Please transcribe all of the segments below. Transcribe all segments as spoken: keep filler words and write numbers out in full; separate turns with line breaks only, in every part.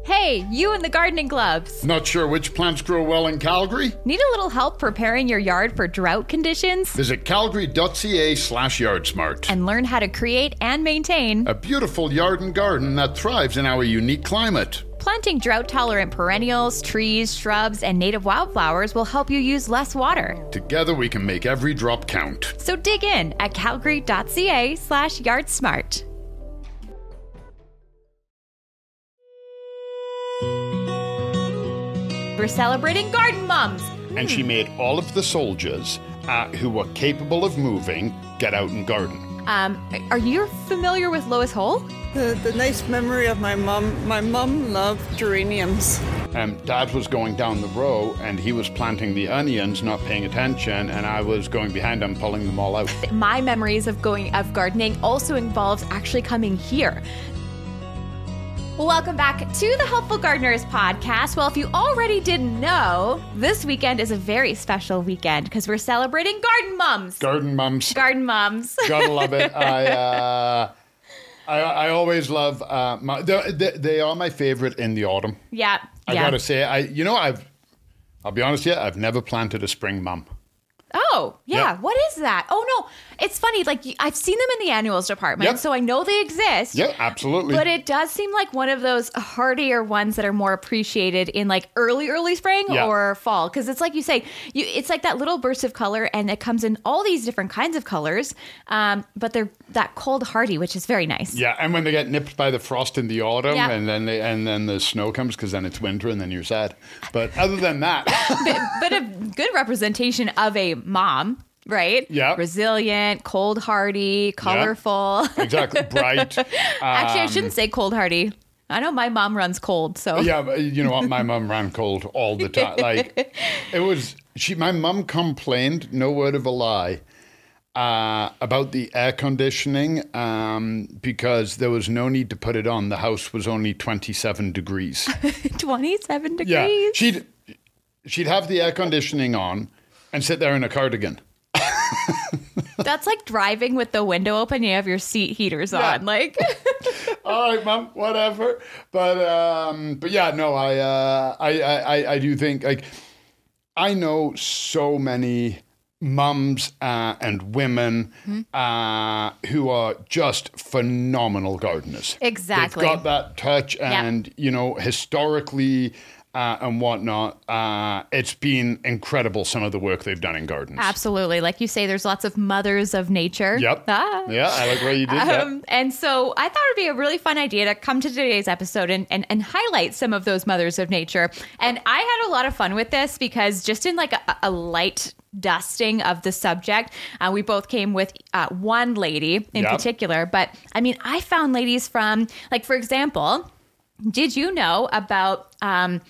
Hey, you and the gardening gloves.
Not sure which plants grow well in Calgary?
Need a little help preparing your yard for drought conditions?
Visit calgary.ca slash yardsmart.
And learn how to create and maintain
a beautiful yard and garden that thrives in our unique climate.
Planting drought-tolerant perennials, trees, shrubs, and native wildflowers will help you use less water.
Together we can make every drop count.
So dig in at calgary.ca slash yardsmart. We're celebrating Garden Moms.
And she made all of the soldiers uh, who were capable of moving get out and garden.
Um, are you familiar with Lois Hole?
The, the nice memory of my mom. My mom loved geraniums.
Um, Dad was going down the row and he was planting the onions, not paying attention, and I was going behind him, pulling them all out.
My memories of going of gardening also involves actually coming here. Welcome back to the Helpful Gardeners podcast. Well, if you already didn't know, this weekend is a very special weekend because we're celebrating Garden Moms.
Garden Moms.
Garden Moms.
Gotta love it. I, uh, I I always love, uh, my, they, they are my favorite in the autumn.
Yeah.
I
yeah.
gotta say, I you know, I've, I'll be honest with you, I've never planted a spring mum.
Oh, yeah.
Yep.
What is that? Oh, no. It's funny. Like, I've seen them in the annuals department,
Yep.
so I know they exist.
Yeah, absolutely.
But it does seem like one of those hardier ones that are more appreciated in like early, early spring
Yeah.
or fall. Because it's like you say, you, it's like that little burst of color, and it comes in all these different kinds of colors. Um, but they're that cold hardy, which is very nice.
Yeah, and when they get nipped by the frost in the autumn,
Yeah.
and then they, and then the snow comes, because then it's winter, and then you're sad. But other than that,
but, but a good representation of a mom. Right?
Yeah.
Resilient, cold hardy, colorful.
Yeah. Exactly. Bright. Um,
Actually, I shouldn't say cold hardy. I know my mom runs cold, so.
Yeah, but you know what? My mum ran cold all the time. Like, it was, she, my mum complained, no word of a lie, uh, about the air conditioning um, because there was no need to put it on. The house was only twenty-seven degrees.
twenty-seven degrees?
Yeah. She'd, she'd have the air conditioning on and sit there in a cardigan.
That's like driving with the window open. You have your seat heaters
Yeah.
on. Like,
all right, mom, whatever. But um, but yeah, no, I, uh, I I I do think like I know so many mums uh, and women mm-hmm. uh, who are just phenomenal gardeners.
Exactly.
They've got that touch, and yep. you know, historically. Uh, and whatnot. Uh, it's been incredible, some of the work they've done in gardens.
Absolutely. Like you say, there's lots of mothers of nature.
Yep. Ah. Yeah, I like where you did
um,
that.
And so I thought it'd be a really fun idea to come to today's episode and, and, and highlight some of those mothers of nature. And I had a lot of fun with this because just in like a, a light dusting of the subject, uh, we both came with uh, one lady in yep. particular. But I mean, I found ladies from, like, for example... Did you know about um,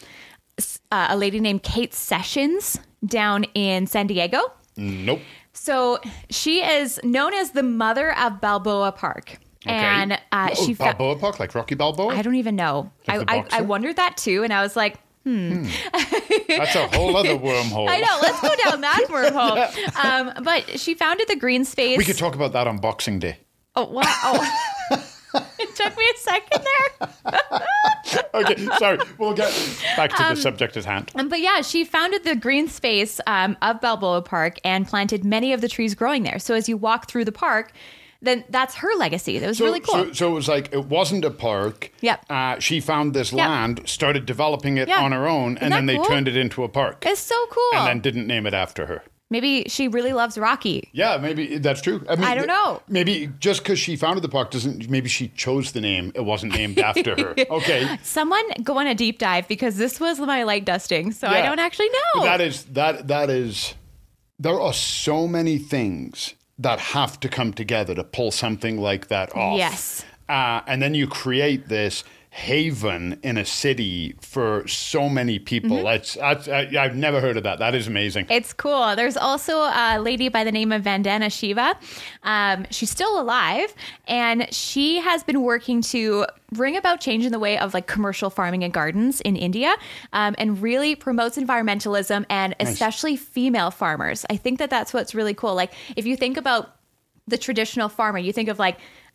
uh, a lady named Kate Sessions down in San Diego?
Nope.
So she is known as the mother of Balboa Park.
Okay.
And uh,
oh,
she fa-
Balboa Park, like Rocky Balboa?
I don't even know.
Like
I, I, I wondered that too. And I was like, hmm.
hmm. That's a whole other wormhole.
I know. Let's go down that wormhole. yeah. um, but she founded the Green Space.
We could talk about that on Boxing Day.
Oh, wow. Oh. It took me a second there.
Okay, sorry. We'll get back to
um,
the subject at hand.
But yeah, she founded the green space um, of Balboa Park and planted many of the trees growing there. So as you walk through the park, then that's her legacy. That was
so,
really cool.
So, so it was like, it wasn't a park.
Yep.
Uh, she found this
yep.
land, started developing it
yep.
on her own,
Isn't
and then they
cool?
turned it into a park.
It's so cool.
And then didn't name it after her.
Maybe she really loves Rocky.
Yeah, maybe that's true. I, mean,
I don't know.
Maybe just because she founded the park doesn't, maybe she chose the name. It wasn't named after her. Okay.
Someone go on a deep dive because this was my light dusting. So
yeah.
I don't actually know.
But that is, that that is, there are so many things that have to come together to pull something like that off.
Yes.
Uh, and then you create this haven in a city for so many people. Mm-hmm. That's, that's I, I've never heard of that. That is amazing.
It's cool. There's also a lady by the name of Vandana Shiva. Um, she's still alive, and she has been working to bring about change in the way of like commercial farming and gardens in India, um, and really promotes environmentalism and nice. Especially female farmers. I think that that's what's really cool. Like if you think about the traditional farmer, you think of like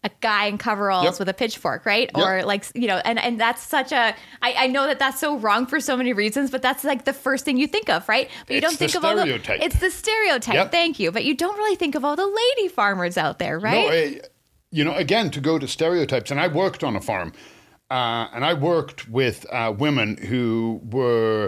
a guy in coveralls
Yep.
with a pitchfork, right?
Yep.
Or like, you know, and, and that's such a, I, I know that that's so wrong for so many reasons, but that's like the first thing you think of, right? But you
It's
don't think
the
of all the,
stereotype.
it's the stereotype.
Yep.
Thank you. But you don't really think of all the lady farmers out there, right?
No, eh, you know, again, to go to stereotypes, and I worked on a farm, uh, and I worked with uh, women who were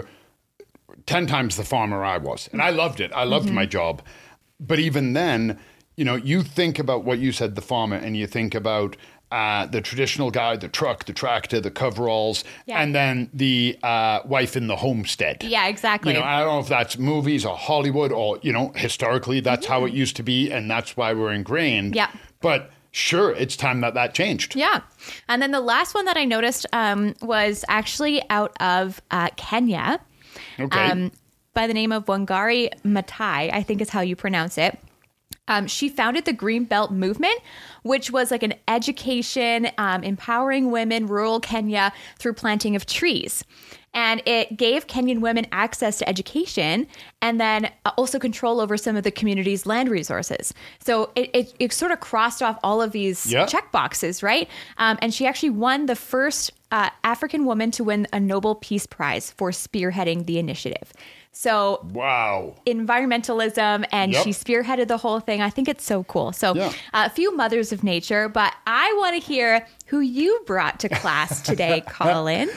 ten times the farmer I was. And I loved it. I loved
Mm-hmm.
my job. But even then, you know, you think about what you said, the farmer, and you think about uh, the traditional guy, the truck, the tractor, the coveralls,
Yeah.
and then the uh, wife in the homestead.
Yeah, exactly.
You know, I don't know if that's movies or Hollywood or, you know, historically, that's how it used to be. And that's why we're ingrained.
Yeah.
But sure, it's time that that changed.
Yeah. And then the last one that I noticed um, was actually out of uh, Kenya.
Okay.
Um, by the name of Wangari Maathai, I think is how you pronounce it. Um, she founded the Green Belt Movement, which was like an education, um, empowering women, rural Kenya through planting of trees. And it gave Kenyan women access to education and then also control over some of the community's land resources. So it, it, it sort of crossed off all of these
Yeah.
check boxes, right? Um, and she actually won the first uh, African woman to win a Nobel Peace Prize for spearheading the initiative. So
Wow.
environmentalism, and
Yep.
she spearheaded the whole thing. I think it's so cool. So
Yeah.
uh, a few mothers of nature, but I want to hear who you brought to class today, Colin.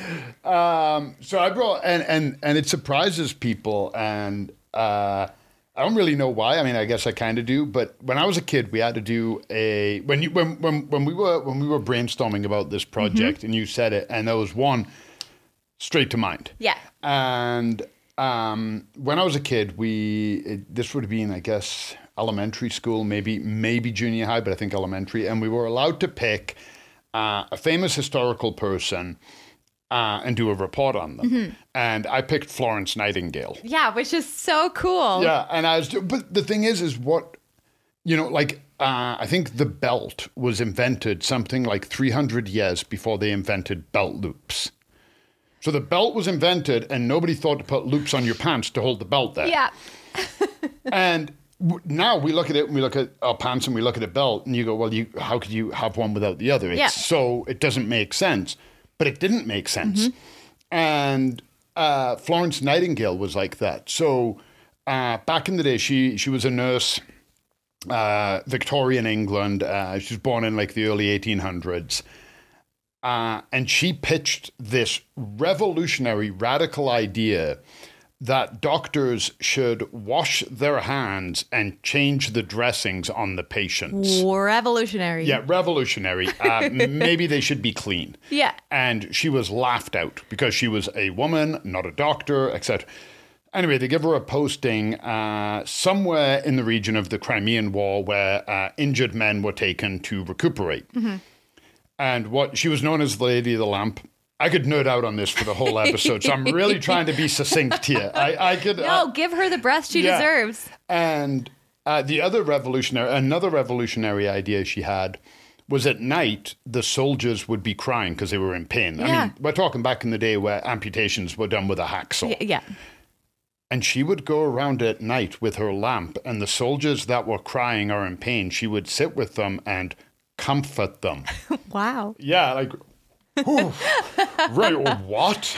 Um, so I brought, and, and, and it surprises people. And uh, I don't really know why. I mean, I guess I kind of do. But when I was a kid, we had to do a, when you, when, when, when we were, when we were brainstorming about this project
Mm-hmm.
and you said it, and there was one straight to mind.
Yeah.
And um, when I was a kid, we it, this would have been, I guess, elementary school, maybe maybe junior high, but I think elementary. And we were allowed to pick uh, a famous historical person uh, and do a report on them.
Mm-hmm.
And I picked Florence Nightingale.
Yeah, which is so cool.
Yeah, and I was, but the thing is, is what, you know, like uh, I think the belt was invented something like three hundred years before they invented belt loops. So the belt was invented, and nobody thought to put loops on your pants to hold the belt there.
Yeah.
And w- now we look at it, and we look at our pants, and we look at a belt, and you go, well, you how could you have one without the other? It's
Yeah.
So it doesn't make sense. But it didn't make sense. And uh, Florence Nightingale was like that. So uh, back in the day, she she was a nurse, uh, Victorian England. Uh, she was born in like the early eighteen hundreds. Uh, and she pitched this revolutionary, radical idea that doctors should wash their hands and change the dressings on the patients.
Revolutionary.
Yeah, revolutionary. Uh, maybe they should be clean.
Yeah.
And she was laughed out because she was a woman, not a doctor, et cetera. Anyway, they give her a posting uh, somewhere in the region of the Crimean War where uh, injured men were taken to recuperate.
Mm-hmm.
And what she was known as the Lady of the Lamp. I could nerd out on this for the whole episode, so I'm really trying to be succinct here. I, I could.
No,
uh,
give her the breath she
yeah.
deserves.
And uh, the other revolutionary, another revolutionary idea she had was at night the soldiers would be crying because they were in pain. I
Yeah.
mean, we're talking back in the day where amputations were done with a hacksaw.
Y- yeah.
And she would go around at night with her lamp, and the soldiers that were crying or in pain, she would sit with them and comfort them.
Wow.
Yeah, like, whew, right, what?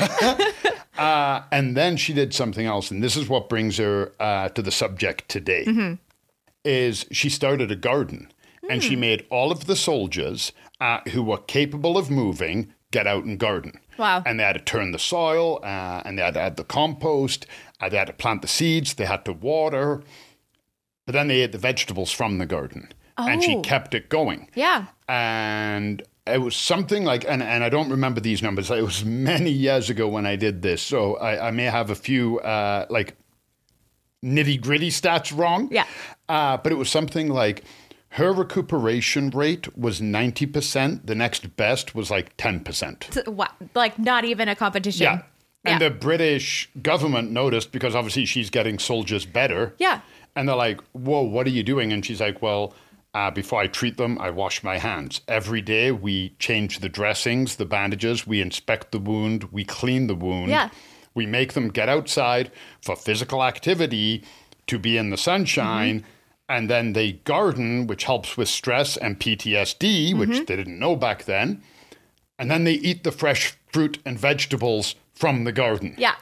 uh, and then she did something else, and this is what brings her uh, to the subject today,
Mm-hmm.
is she started a garden, and
Mm.
she made all of the soldiers uh, who were capable of moving get out and garden.
Wow.
And they had to turn the soil, uh, and they had to add the compost, uh, they had to plant the seeds, they had to water, but then they ate the vegetables from the garden. And she
Oh.
kept it going.
Yeah.
And it was something like, and, and I don't remember these numbers. It was many years ago when I did this. So I, I may have a few uh, like nitty gritty stats wrong.
Yeah.
Uh, but it was something like her recuperation rate was ninety percent. The next best was like ten percent.
So, wow. Like not even a competition.
Yeah. And
Yeah.
the British government noticed because obviously she's getting soldiers better.
Yeah.
And they're like, whoa, what are you doing? And she's like, well, uh, before I treat them, I wash my hands. Every day we change the dressings, the bandages, we inspect the wound, we clean the wound.
Yeah.
We make them get outside for physical activity to be in the sunshine.
Mm-hmm.
and then they garden, which helps with stress and P T S D, which
Mm-hmm.
they didn't know back then. And then they eat the fresh fruit and vegetables from the garden.
Yeah.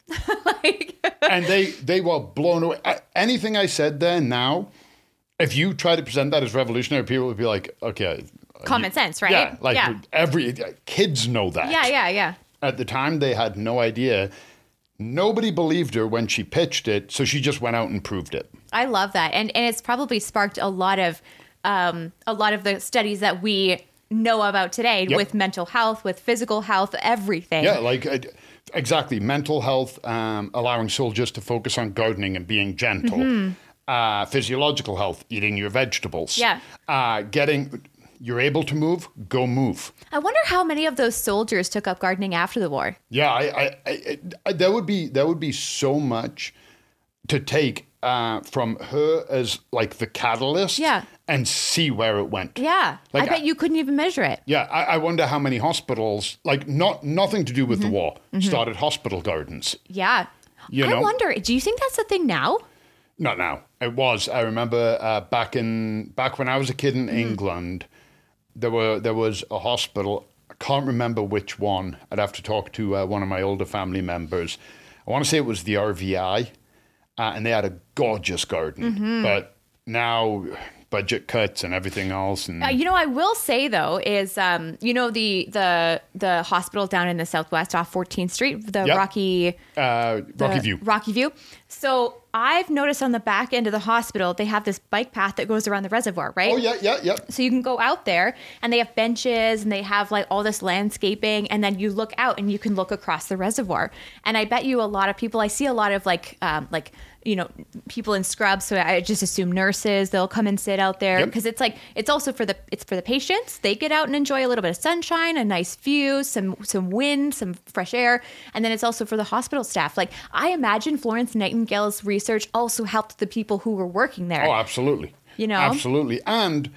like,
And they, they were blown away. A- Anything I said there now, if you try to present that as revolutionary, people would be like, okay.
common
you-
sense, right?
Yeah, like
yeah.
every kids know that.
yeah, yeah, yeah.
At the time, they had no idea. Nobody believed her when she pitched it, so she just went out and proved it.
I love that, and and it's probably sparked a lot of um, a lot of the studies that we know about today
Yep.
with mental health, with physical health, everything.
Yeah, like uh, exactly. Mental health, um, allowing soldiers to focus on gardening and being gentle.
Mm-hmm.
Uh, physiological health, eating your vegetables.
Yeah.
Uh, getting, you're able to move, go move.
I wonder how many of those soldiers took up gardening after the war.
Yeah, I, I, I, I there would be there would be so much to take uh, from her as like the catalyst.
Yeah.
And see where it went.
Yeah,
Like,
I bet you couldn't even measure it.
Yeah, I, I wonder how many hospitals, like not nothing to do with
Mm-hmm.
the war, started hospital gardens.
Yeah.
You
I
know?
wonder, do you think that's a thing now?
Not now. It was. I remember uh, back in back when I was a kid in
Mm-hmm.
England, there were there was a hospital. I can't remember which one. I'd have to talk to uh, one of my older family members. I want to say it was the R V I, uh, and they had a gorgeous garden.
Mm-hmm.
But now budget cuts and everything else, and
Uh, you know, I will say though is, um, you know, the the the hospital down in the Southwest off fourteenth Street, the
Yep.
Rocky
uh, Rocky
the
View.
Rocky View. So I've noticed on the back end of the hospital, they have this bike path that goes around the reservoir, right?
Oh yeah, yeah, yeah.
So you can go out there and they have benches and they have like all this landscaping, and then you look out and you can look across the reservoir. And I bet you a lot of people, I see a lot of like, um, like, you know, people in scrubs. So I just assume nurses, they'll come and sit out there
Yep.
because it's like, it's also for the, it's for the patients. They get out and enjoy a little bit of sunshine, a nice view, some, some wind, some fresh air. And then it's also for the hospital staff. Like I imagine Florence Nightingale's research also helped the people who were working there.
Oh, absolutely.
You know?
Absolutely. And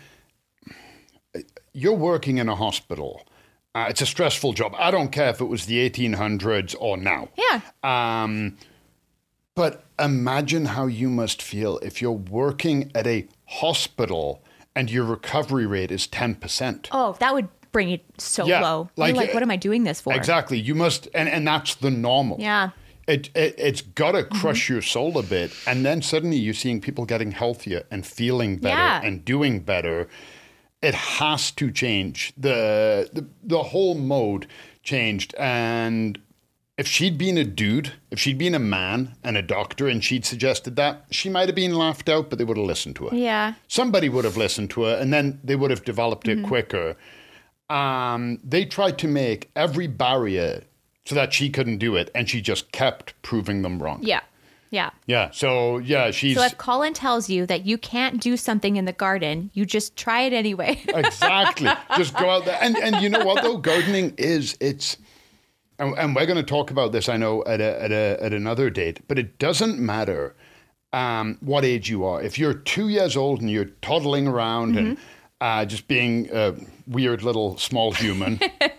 you're working in a hospital. Uh, it's a stressful job. I don't care if it was the eighteen hundreds or now.
Yeah.
Um, but imagine how you must feel if you're working at a hospital and your recovery rate is ten percent.
Oh, that would bring it so
Yeah,
low.
like,
You're like,
uh,
what am I doing this for?
Exactly. You must, and, and that's the normal.
Yeah.
It, it, it's got to crush your soul a bit. And then suddenly you're seeing people getting healthier and feeling better
Yeah.
and doing better. It has to change. The, the the whole mode changed. And if she'd been a dude, if she'd been a man and a doctor and she'd suggested that, she might have been laughed out, but they would have listened to her.
Yeah.
Somebody would have listened to her, and then they would have developed it quicker. Um, they tried to make every barrier so that she couldn't do it, and she just kept proving them wrong.
Yeah. Yeah.
Yeah. So yeah, she's
So if Colin tells you that you can't do something in the garden, you just try it anyway.
exactly just go out there, and and you know what though, gardening is it's, and, and we're going to talk about this, I know, at a, at a at another date, but it doesn't matter um, what age you are. If you're two years old and you're toddling around and uh, just being a weird little small human,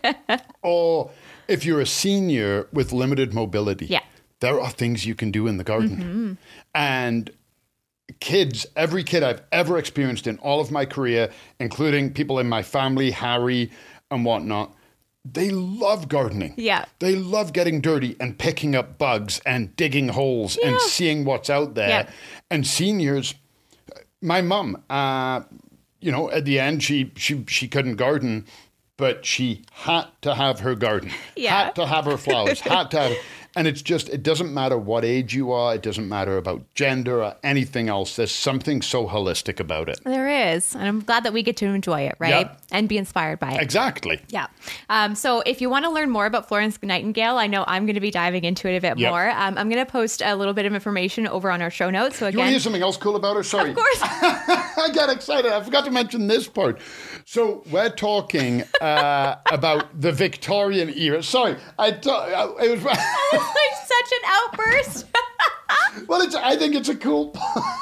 or if you're a senior with limited mobility,
Yeah.
there are things you can do in the garden. And kids, every kid I've ever experienced in all of my career, including people in my family, Harry and whatnot, they love gardening.
Yeah.
They love getting dirty and picking up bugs and digging holes and seeing what's out there.
Yeah.
And seniors, my mum, uh, you know, at the end, she she she couldn't garden, but she had to have her garden,
Yeah.
had to have her flowers, had to have. And it's just, it doesn't matter what age you are. It doesn't matter about gender or anything else. There's something so holistic about it.
There is. And I'm glad that we get to enjoy it, right?
Yep.
And be inspired by it.
Exactly.
Yeah. Um, so if you want to learn more about Florence Nightingale, I know I'm going to be diving into it a bit
Yep.
more. Um, I'm going to post a little bit of information over on our show notes. So
You want
again,
to hear something else cool about her? Sorry.
of course.
I got excited. I forgot to mention this part. So we're talking uh, about the Victorian era. Sorry, I thought it was.
Like such an outburst.
Well, it's. I think it's a cool.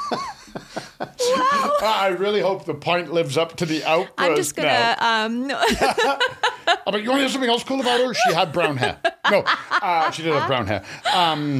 Wow. I really hope the point lives up to the outburst.
I'm just going
now.
to, um, no.
But you want to hear something else cool about her? She had brown hair. No, uh, she did have brown hair. Um,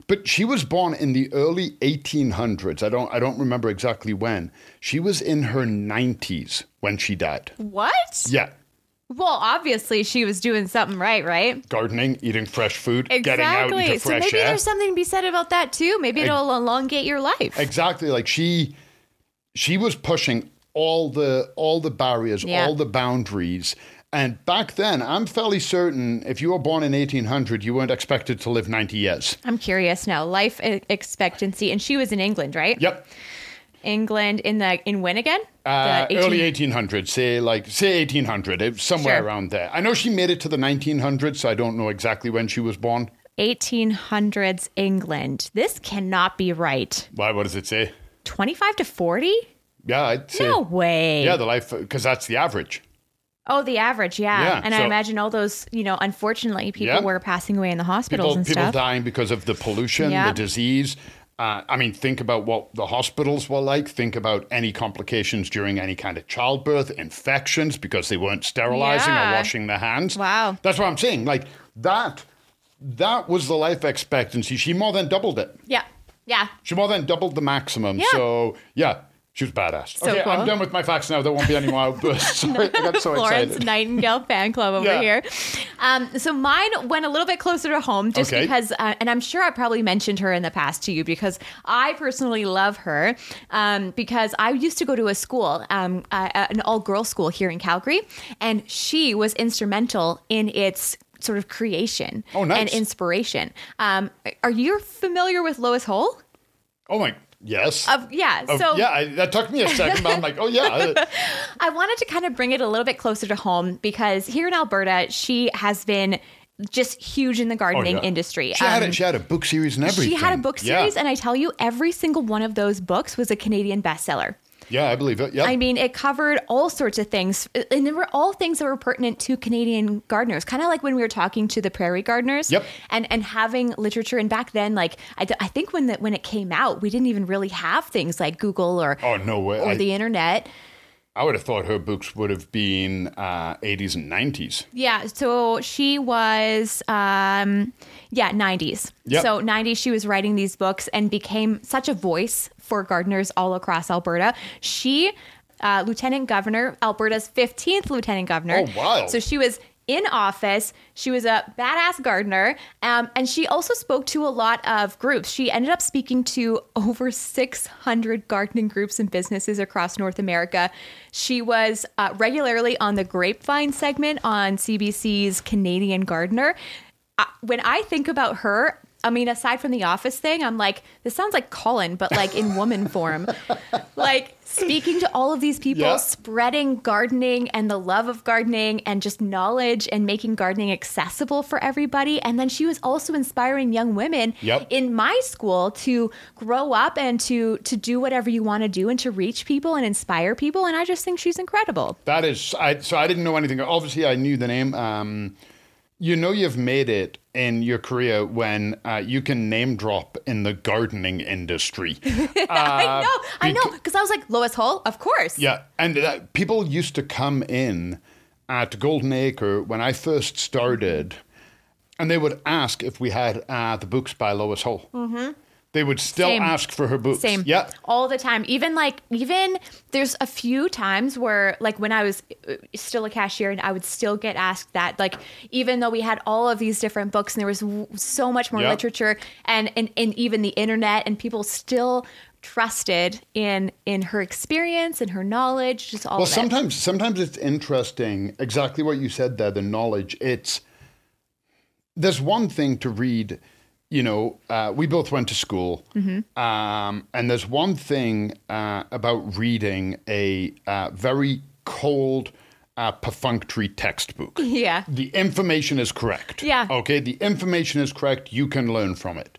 But she was born in the early eighteen hundreds. I don't I don't remember exactly when. She was in her nineties when she died.
What?
Yeah.
Well, obviously she was doing something right, right?
Gardening, eating fresh food,
Exactly.
getting out into
So
fresh
maybe
air.
there's something to be said about that too. Maybe it'll elongate your life.
Exactly. Like she she was pushing all the all the barriers,
Yeah.
all the boundaries. And back then, I'm fairly certain if you were born in eighteen hundred, you weren't expected to live ninety years.
I'm curious now. Life e- expectancy, and she was in England, right?
Yep.
England in the in when again?
Uh,
The
early eighteen hundreds, say like say eighteen hundred, it- somewhere
Sure.
around there. I know she made it to the nineteen hundreds, so I don't know exactly when she was born.
eighteen hundreds England. This cannot be right.
Why? What does it say?
twenty-five to forty?
Yeah, I'd say.
No way.
Yeah, the life because that's the average.
Oh, the average, yeah.
Yeah,
and I
so-
imagine all those, you know, unfortunately, people
Yeah.
were passing away in the hospitals
People
and
people
stuff.
dying because of the pollution,
Yeah.
the disease. Uh, I mean, think about what the hospitals were like. Think about any complications during any kind of childbirth, infections because they weren't sterilizing
Yeah.
or washing their hands.
Wow.
That's what I'm saying. Like that, that was the life expectancy. She more than doubled it.
Yeah, yeah.
She more than doubled the maximum.
Yeah.
So yeah, she was badass.
So
okay,
cool.
I'm done with my facts now. There won't be any more outbursts. Sorry, I got so
Florence
excited.
Nightingale fan club over
Yeah.
here. Um, so mine went a little bit closer to home just
Okay.
because, uh, and I'm sure I probably mentioned her in the past to you because I personally love her um, because I used to go to a school, um, uh, an all-girls school here in Calgary, and she was instrumental in its sort of creation
Oh, nice.
and inspiration. Um, are you familiar with Lois Hole?
Oh my, yes.
Of yeah,
Oh,
so
yeah, I, that took me a second, but I'm like, oh yeah.
I wanted to kind of bring it a little bit closer to home because here in Alberta, she has been just huge in the gardening
Oh, yeah.
industry.
She had
Um,
a, she had a book series and everything.
She had a book
Yeah.
series, and I tell you, every single one of those books was a Canadian bestseller.
Yeah, I believe it. Yeah.
I mean, it covered all sorts of things, and there were all things that were pertinent to Canadian gardeners. Kind of like when we were talking to the prairie gardeners,
Yep.
and and having literature. And back then, like I, I think when the, when it came out, we didn't even really have things like Google or
oh no way.
or
I,
the internet.
I would have thought her books would have been uh, eighties and nineties.
Yeah, so she was, um, yeah, nineties.
Yep.
So nineties, she was writing these books and became such a voice for gardeners all across Alberta. She, uh, Lieutenant Governor, Alberta's fifteenth Lieutenant Governor.
Oh, wow.
So she was in office. She was a badass gardener. Um, and she also spoke to a lot of groups. She ended up speaking to over six hundred gardening groups and businesses across North America. She was uh, regularly on the Grapevine segment on C B C's Canadian Gardener. Uh, when I think about her, I mean, aside from the office thing, I'm like, this sounds like Colin, but like in woman form. Like speaking to all of these people,
Yeah.
spreading gardening and the love of gardening and just knowledge and making gardening accessible for everybody. And then she was also inspiring young women
Yep.
in my school to grow up and to to do whatever you want to do and to reach people and inspire people. And I just think she's incredible.
That is, I, so I didn't know anything. Obviously, I knew the name. Um, you know, you've made it in your career when uh, you can name drop in the gardening industry.
I know, I know, because I was like, Lois Hole, of course.
Yeah, and uh, people used to come in at Golden Acre when I first started, and they would ask if we had uh, the books by Lois Hole. Mm-hmm. They would still
Same.
ask for her books.
Same.
Yeah.
All the time. Even like, even there's a few times where, like, when I was uh, still a cashier and I would still get asked that, like, even though we had all of these different books and there was w- so much more
Yeah.
literature and, and, and even the internet, and people still trusted in in her experience and her knowledge, just all
Well,
of it.
sometimes sometimes it's interesting, exactly what you said there, the knowledge. It's, there's one thing to read, you know, uh, we both went to school,
Mm-hmm.
um, and there's one thing uh, about reading a uh, very cold, uh, perfunctory textbook.
Yeah.
The information is correct.
Yeah.
Okay, the information is correct. You can learn from it.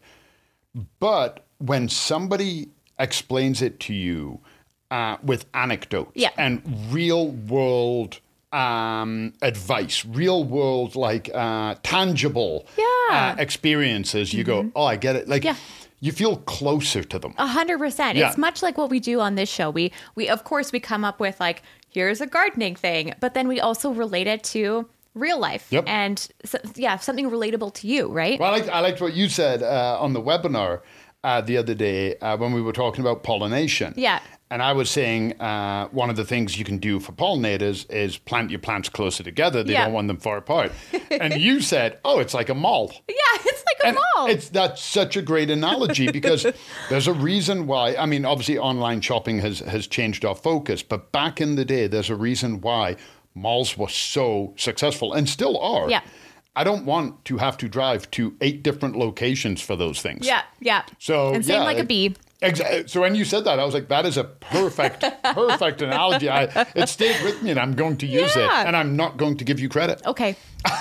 But when somebody explains it to you uh, with anecdotes
Yeah.
and real world um, advice, real world, like uh, tangible
Yeah.
uh, experiences, you go, oh, I get it. Like,
Yeah.
you feel closer to them.
A hundred percent.
Yeah.
It's much like what we do on this show. We we of course we come up with like, here's a gardening thing, but then we also relate it to real life.
Yep.
And so, yeah, something relatable to you, right?
Well, I liked, I liked what you said uh, on the webinar uh, the other day uh, when we were talking about pollination.
Yeah.
And I was saying uh, one of the things you can do for pollinators is plant your plants closer together. They
Yeah.
don't want them far apart. And you said, oh, it's like a mall.
Yeah, it's like a
And
mall.
it's that's such a great analogy because there's a reason why. I mean, obviously, online shopping has has changed our focus, but back in the day, there's a reason why malls were so successful and still are.
Yeah.
I don't want to have to drive to eight different locations for those things.
yeah, yeah.
So
and same
yeah,
like a
it-
bee.
Exactly. So when you said that, I was like, that is a perfect, perfect analogy. I, it stayed with me, and I'm going to use
Yeah.
it, and I'm not going to give you credit.
Okay.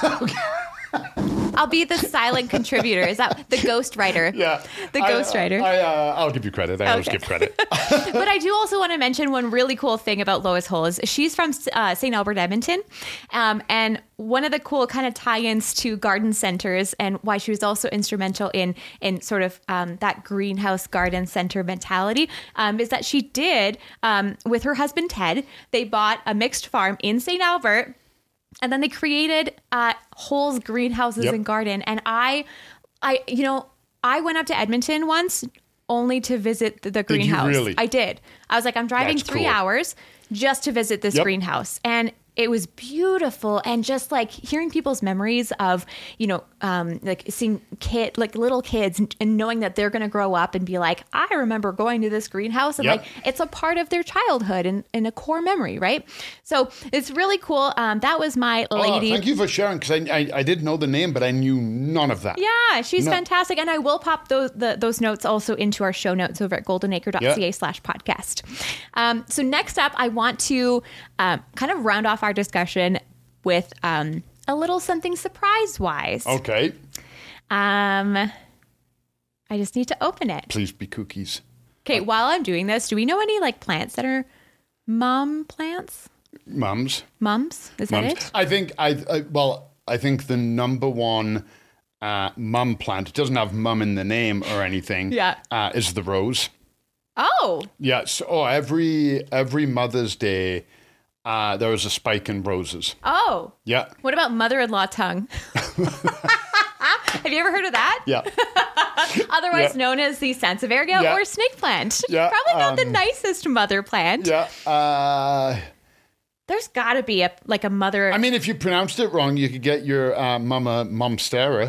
I'll be the silent contributor. Is that the ghost writer?
Yeah,
The
I-
ghost writer.
I, uh, I'll give you credit. I always
Okay.
give credit.
But I do also want to mention one really cool thing about Lois Hull is she's from uh, Saint Albert, Edmonton. Um, and one of the cool kind of tie-ins to garden centers and why she was also instrumental in in sort of um, that greenhouse garden center mentality um, is that she did, um, with her husband Ted, they bought a mixed farm in Saint Albert. And then they created uh, Hull's greenhouses
Yep.
and garden. And I, I, you know, I went up to Edmonton once only to visit the, the
Did you
greenhouse.
really?
I did. I was like, I'm driving
That's
three
cool.
hours just to visit this
Yep.
greenhouse. And it was beautiful. And just like hearing people's memories of, you know, um, like seeing kid, like little kids and, and knowing that they're going to grow up and be like, I remember going to this greenhouse and
Yep.
like, it's a part of their childhood and, and a core memory. Right. So it's really cool. Um, that was my
Oh,
lady.
thank you for sharing, because I, I I did know the name, but I knew none of that.
Yeah, she's
No.
fantastic. And I will pop those the, those notes also into our show notes over at goldenacre.ca
Yeah.
slash podcast. Um, so next up, I want to um, kind of round off our discussion with um, a little something surprise-wise.
Okay.
Um, I just need to open it.
Please be cookies.
Okay, while I'm doing this, do we know any like plants that are mum plants?
Mums.
Mums? Is that
Mums.
it?
I think I, I well, I think the number one uh, mum plant, it doesn't have mum in the name or anything.
Yeah.
Uh, is the rose.
Oh,
Yeah. So oh, every every Mother's Day, uh, there was a spike in roses.
oh.
Yeah.
What about mother-in-law tongue? Have you ever heard of that?
Yeah.
Otherwise
Yeah.
known as the Sansevieria
Yeah.
or snake plant.
Yeah,
Probably not the
um,
nicest mother plant.
Yeah. Uh,
There's got to be a like a mother.
I mean, if you pronounced it wrong, you could get your uh, mama momstera.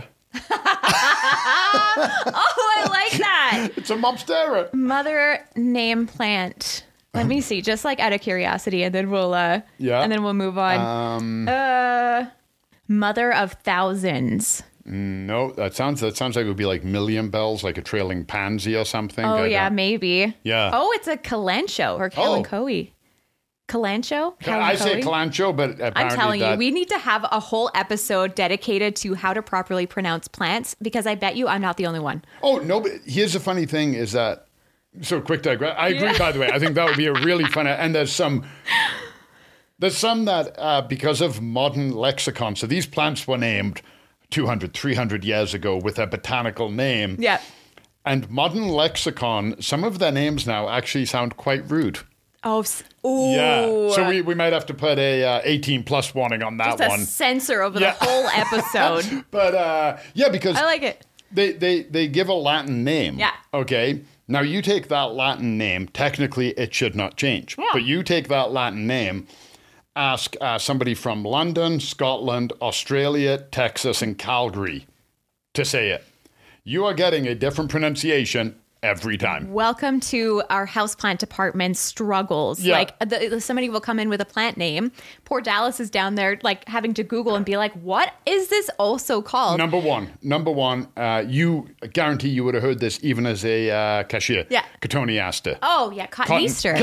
oh, I like that.
It's a momstera.
Mother name plant. Let me see, just like out of curiosity, and then we'll uh
Yeah.
and then we'll move on.
Um,
uh Mother of Thousands.
no, that sounds that sounds like it would be like million bells, like a trailing pansy or something.
Oh
I
yeah,
don't-
maybe.
Yeah.
Oh, it's a kalanchoe or kalanchoe. Kalanchoe?
I say
Kalanchoe?
calancho, but apparently
I'm telling
that,
you, we need to have a whole episode dedicated to how to properly pronounce plants because I bet you I'm not the only one.
Oh no, but here's the funny thing: is that so quick digress. I agree.
Yeah.
By the way, I think that would be a really fun. And there's some, there's some that uh, because of modern lexicon. So these plants were named two hundred, three hundred years ago with a botanical name.
Yeah.
And modern lexicon, some of their names now actually sound quite rude.
Oh, s- ooh.
Yeah. So we, we might have to put a uh, eighteen plus warning on that
Just a
one.
censor over
Yeah.
the whole episode.
But uh, yeah, because
I like it.
they, they, they give a Latin name.
Yeah.
Okay. Now you take that Latin name, technically it should not change.
Yeah.
But you take that Latin name, ask uh, somebody from London, Scotland, Australia, Texas, and Calgary to say it. You are getting a different pronunciation every time.
Welcome to our houseplant department struggles.
Yeah.
Like the, somebody will come in with a plant name. Poor Dallas is down there like having to Google and be like, what is this also called?
Number one, number one, uh, you I guarantee you would have heard this even as a uh, cashier.
Yeah.
Cotoneaster.
Oh, yeah, Cotton,
Cotton-
Easter.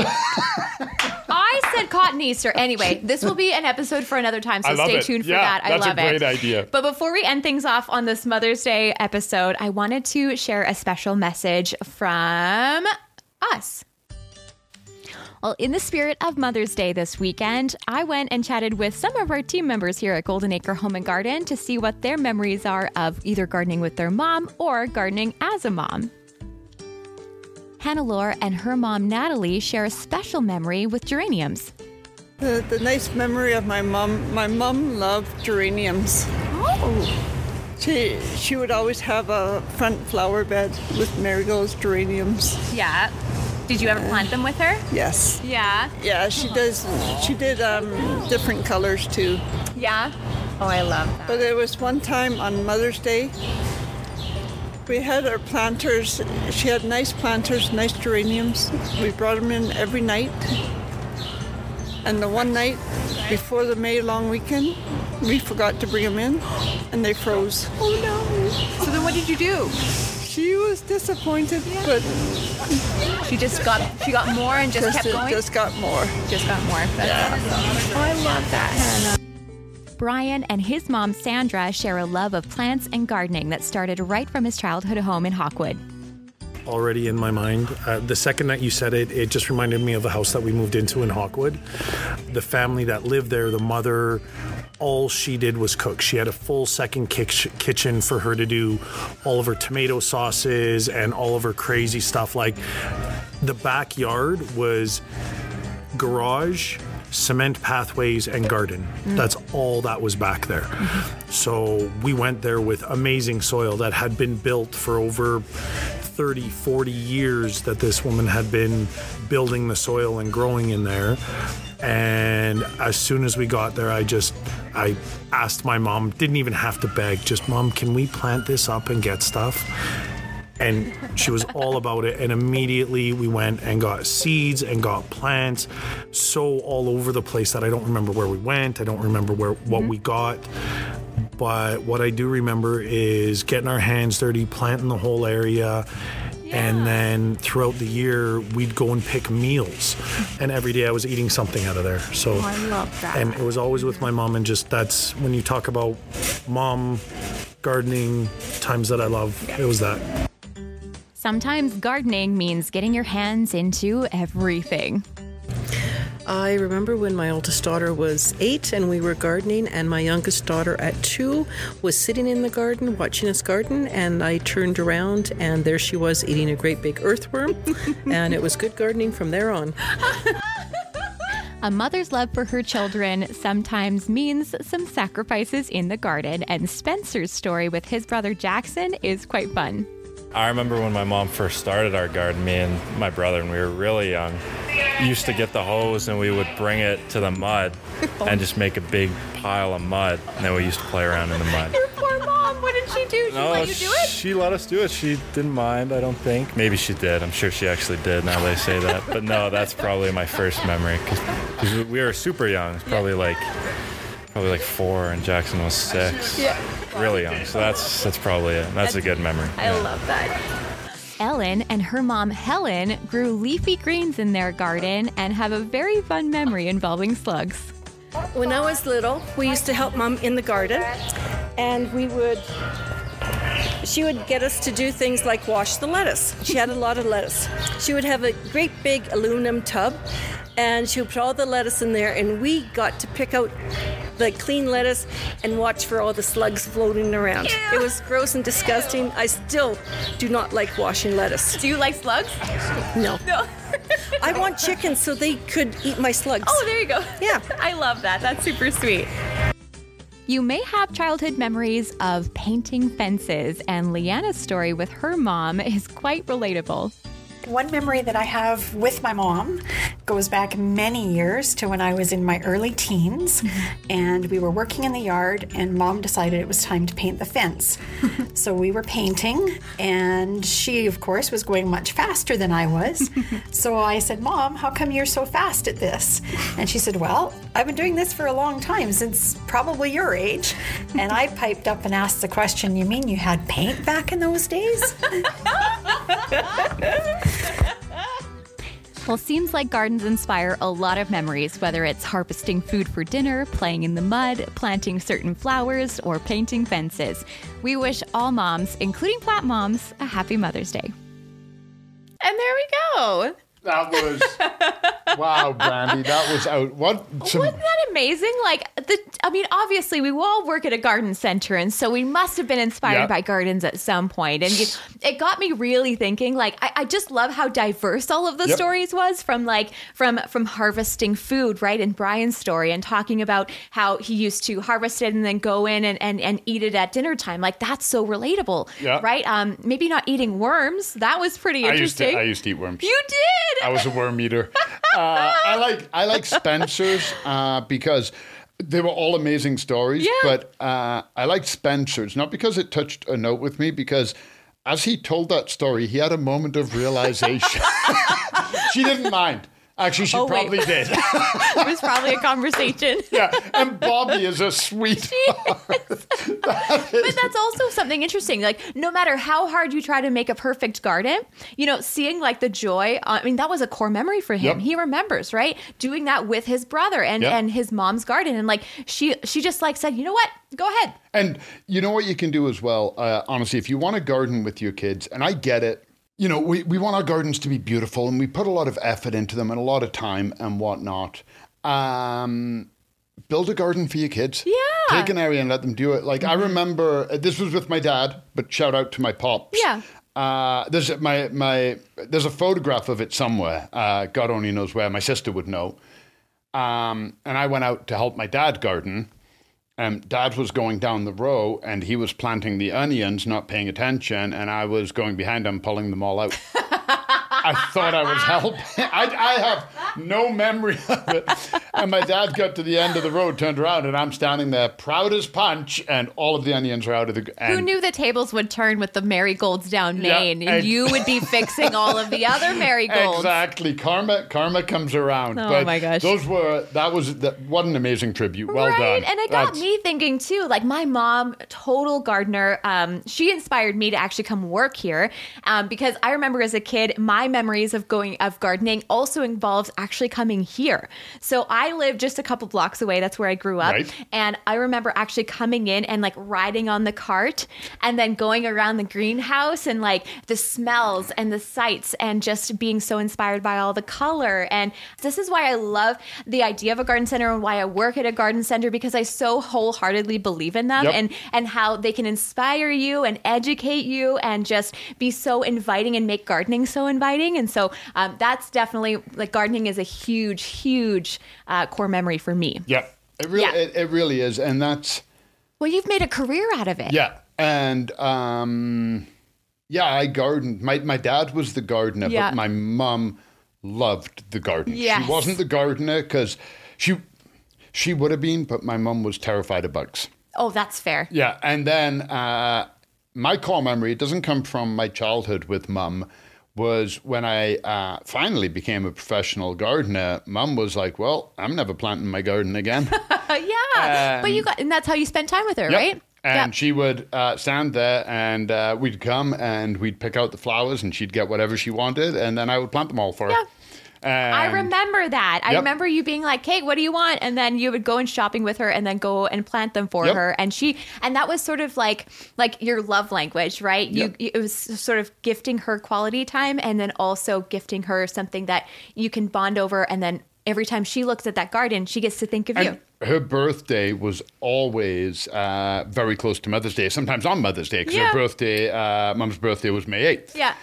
I said Cotton Easter. Anyway, this will be an episode for another time, so
I love
stay
it.
tuned for
Yeah,
that. I
that's a
love it.
great idea.
But before we end things off on this Mother's Day episode, I wanted to share a special message from us. Well, in the spirit of Mother's Day this weekend, I went and chatted with some of our team members here at Golden Acre Home and Garden to see what their memories are of either gardening with their mom or gardening as a mom. Hannah Lore and her mom Natalie share a special memory with geraniums.
The, the nice memory of my mom, my mom loved geraniums.
Oh.
She, she would always have a front flower bed with marigolds, geraniums.
Yeah. Did you ever plant them with her?
Yes.
Yeah.
Yeah, she does. She did um, different colors too.
Yeah. Oh, I love that.
But there was one time on Mother's Day, we had our planters. She had nice planters, nice geraniums. We brought them in every night. And the one night before the May long weekend, we forgot to bring them in, and they froze.
Oh no! So then, what did you do?
She was disappointed, yeah. but
she just got she got more and just,
just
kept going.
Just got more.
Just got more. That's
yeah.
awesome. Oh, I love that, Hannah. Brian and his mom, Sandra, share a love of plants and gardening that started right from his childhood home in Hawkwood.
Already in my mind. Uh, the second that you said it, it just reminded me of the house that we moved into in Hawkwood. The family that lived there, the mother, all she did was cook. She had a full second kitchen for her to do all of her tomato sauces and all of her crazy stuff. Like, the backyard was garage, cement pathways, and garden. Mm. That's all that was back there. Mm-hmm. So we went there with amazing soil that had been built for over thirty, forty years, that this woman had been building the soil and growing in there. And as soon as we got there, I just, I asked my mom, didn't even have to beg, just, Mom, can we plant this up and get stuff? And she was all about it. And immediately we went and got seeds and got plants so all over the place that I don't remember where we went. I don't remember where what mm-hmm. we got. But what I do remember is getting our hands dirty, planting the whole area. Yeah. And then throughout the year, we'd go and pick meals. And every day I was eating something out of there. So
oh, I love that.
And it was always with my mom. And just that's when you talk about mom, gardening, times that I love, yeah. It was that.
Sometimes gardening means getting your hands into everything.
I remember when my oldest daughter was eight and we were gardening, and my youngest daughter at two was sitting in the garden watching us garden, and I turned around and there she was eating a great big earthworm, and it was good gardening from there on.
A mother's love for her children sometimes means some sacrifices in the garden, and Spencer's story with his brother Jackson is quite fun.
I remember when my mom first started our garden, me and my brother, and we were really young, used to get the hose and we would bring it to the mud and just make a big pile of mud, and then we used to play around in the mud.
Your poor mom, what did she do? She
no,
let you do it?
She let us do it. She didn't mind, I don't think. Maybe she did. I'm sure she actually did, now they say that. But no, that's probably my first memory, because we were super young. It's probably like... Probably like four, and Jackson was six. Yeah. Really young. So that's that's probably it. That's, that's a good memory.
I yeah. love that. Ellen and her mom, Helen, grew leafy greens in their garden and have a very fun memory involving slugs.
When I was little, we used to help Mom in the garden, and we would... She would get us to do things like wash the lettuce. She had a lot of lettuce. She would have a great big aluminum tub, and she would put all the lettuce in there, and we got to pick out the clean lettuce and watch for all the slugs floating around. Ew. It was gross and disgusting. I still do not like washing lettuce.
Do you like slugs?
No.
No.
I want chickens so they could eat my slugs.
Oh, there you go.
Yeah.
I love that. That's super sweet. You may have childhood memories of painting fences, and Leanna's story with her mom is quite relatable.
One memory that I have with my mom goes back many years to when I was in my early teens, mm-hmm. and we were working in the yard, and Mom decided it was time to paint the fence. So we were painting, and she, of course, was going much faster than I was. So I said, Mom, how come you're so fast at this? And she said, well, I've been doing this for a long time, since probably your age. And I piped up and asked the question, you mean you had paint back in those days?
Well, seems like gardens inspire a lot of memories, whether it's harvesting food for dinner, playing in the mud, planting certain flowers, or painting fences. We wish all moms, including plant moms, a happy Mother's Day. And there we go.
That was, wow, Brandy, that was out. What? Some...
Wasn't that amazing? Like, the, I mean, obviously we all work at a garden center, and so we must have been inspired
Yeah.
by gardens at some point. And you, it got me really thinking, like, I, I just love how diverse all of the
Yep.
stories was from like, from, from harvesting food, right? In Brian's story, and talking about how he used to harvest it and then go in and, and, and eat it at dinner time. Like, that's so relatable,
Yeah.
right? Um, maybe not eating worms. That was pretty
I used to
interesting.
I used to eat worms.
You did.
I was a worm eater. Uh, I like I like Spencer's uh, because they were all amazing stories.
Yeah.
But uh, I like Spencer's not because it touched a note with me, because as he told that story, he had a moment of realization. She didn't mind. Actually, she
Oh, wait.
probably did.
It was probably a conversation.
Yeah, and Bobby is a sweetheart.
But that's also something interesting. Like, no matter how hard you try to make a perfect garden, you know, seeing like the joy, uh, I mean, that was a core memory for him.
Yep.
He remembers, right? Doing that with his brother and,
Yep.
and his mom's garden. And like, she, she just like said, you know what? Go ahead.
And you know what you can do as well, uh, honestly, if you want to garden with your kids, and I get it, you know, we, we want our gardens to be beautiful and we put a lot of effort into them and a lot of time and whatnot. Um, build a garden for your kids.
Yeah.
Take an area and let them do it. Like, I remember, uh, this was with my dad, but shout out to my pops.
Yeah.
Uh, there's my my there's a photograph of it somewhere. Uh, God only knows where. My sister would know. Um, and I went out to help my dad garden. Um, Dad was going down the row and he was planting the onions, not paying attention, and I was going behind him, pulling them all out. I thought I was helping. I, I have no memory of it. And my dad got to the end of the road, turned around, and I'm standing there, proud as punch, and all of the onions are out of the. And
Who knew the tables would turn with the marigolds down
Yeah,
Maine, and,
and-
you would be fixing all of the other marigolds?
Exactly, karma, karma comes around.
Oh,
but
my gosh.
those were that was that. What an amazing tribute. Well
right.
done.
And it got
That's-
me thinking too, like my mom, total gardener, um, she inspired me to actually come work here um, because I remember as a kid, my memories of going, of gardening also involves actually coming here. So I lived just a couple blocks away. That's where I grew up.
Right.
And I remember actually coming in and like riding on the cart and then going around the greenhouse and like the smells and the sights and just being so inspired by all the color. And this is why I love the idea of a garden center and why I work at a garden center, because I so wholeheartedly believe in them
Yep.
and, and how they can inspire you and educate you and just be so inviting and make gardening so inviting. And so um, that's definitely, like, gardening is a huge, huge uh, core memory for me.
Yeah, it really,
Yeah.
It, it really is, and that's.
Well, you've made a career out of it.
Yeah, and um, yeah, I gardened. My my dad was the gardener,
Yeah.
but my mum loved the garden.
Yes.
She wasn't the gardener because she she would have been, but my mum was terrified of bugs.
Oh, that's fair.
Yeah, and then uh, my core memory, it doesn't come from my childhood with mum, was when I uh, finally became a professional gardener. Mum was like, "Well, I'm never planting my garden again."
Uh, yeah, but
Um,
you got, and that's how you spent time with her,
Yep.
right?
And
Yep.
she would uh, stand there and uh, we'd come and we'd pick out the flowers and she'd get whatever she wanted and then I would plant them all for her.
Yeah. I
And-
remember that. I
Yep.
remember you being like, "Kate, what do you want?" And then you would go and shopping with her, and then go and plant them for
Yep.
her. And she, and that was sort of like, like your love language, right? You,
Yep.
it was sort of gifting her quality time, and then also gifting her something that you can bond over. And then every time she looks at that garden, she gets to think of you.
And her birthday was always uh, very close to Mother's Day, sometimes on Mother's Day, because
Yeah.
her birthday, uh, Mum's birthday was May eighth.
Yeah.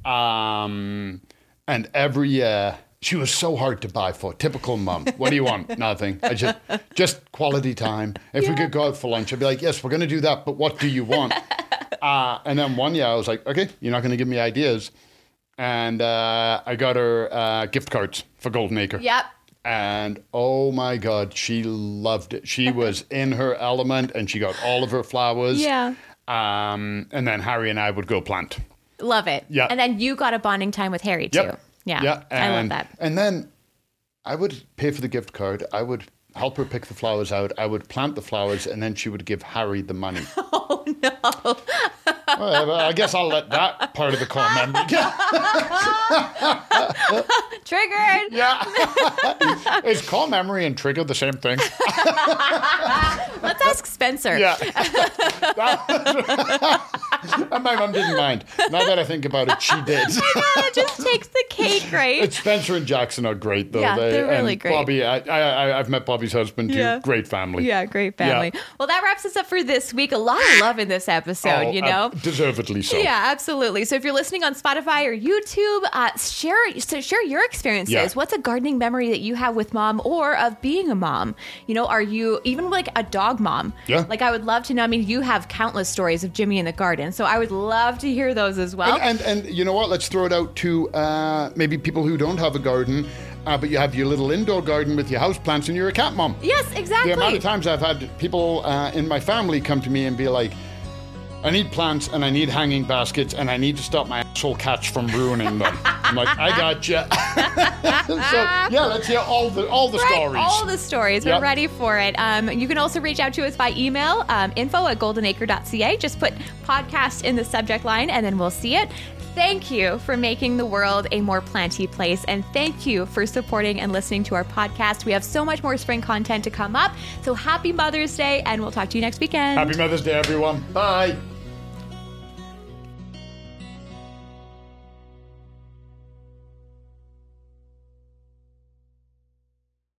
Um, and every year, she was so hard to buy for. Typical mum. What do you want? Nothing. I just, just quality time. If we could go out for lunch, I'd be like, yes, we're going to do that, but what do you want? uh, and then one year I was like, okay, you're not going to give me ideas. And uh, I got her uh, gift cards for Golden Acre.
Yep.
And oh my God, she loved it. She was in her element and she got all of her flowers.
Yeah.
Um, and then Harry and I would go plant.
Love it.
Yeah.
And then you got a bonding time with Harry too.
Yep.
Yeah.
Yeah.
I love
and-
that.
And then I would pay for the gift card. I would help her pick the flowers out. I would plant the flowers and then she would give Harry the money.
Oh no.
Well, I guess I'll let that part of the core memory go.
Triggered.
Yeah. Is core memory and trigger the same thing?
Let's ask Spencer.
Yeah. That was- and my my mum didn't mind. Now that I think about it, she did.
It just takes the cake, right?
It's Spencer and Jackson are great, though.
Yeah,
they,
they're really
and
great.
Bobby, I, I, I've met Bobby's husband, too.
Yeah.
Great family.
Yeah, great family.
Yeah.
Well, that wraps us up for this week. A lot of love in this episode,
Oh,
you
uh,
know?
deservedly so.
Yeah, absolutely. So if you're listening on Spotify or YouTube, uh, share so share your experiences.
Yeah.
What's a gardening memory that you have with mom or of being a mom? You know, are you even like a dog mom?
Yeah.
Like I would love to know. I mean, you have countless stories of Jimmy in the garden, so I would love to hear those as well.
And, and, and you know what? Let's throw it out to uh, maybe people who don't have a garden, uh, but you have your little indoor garden with your houseplants and you're a cat mom.
Yes, exactly.
The amount of times I've had people uh, in my family come to me and be like, I need plants and I need hanging baskets and I need to stop my asshole cats from ruining them. I'm like, I got you. So yeah, let's hear all the all the
Right,
stories.
all the stories.
Yep.
We're ready for it. Um, you can also reach out to us by email, um, info at goldenacre dot c a. Just put podcast in the subject line and then we'll see it. Thank you for making the world a more planty place. And thank you for supporting and listening to our podcast. We have so much more spring content to come up. So happy Mother's Day, and we'll talk to you next weekend.
Happy Mother's Day, everyone. Bye.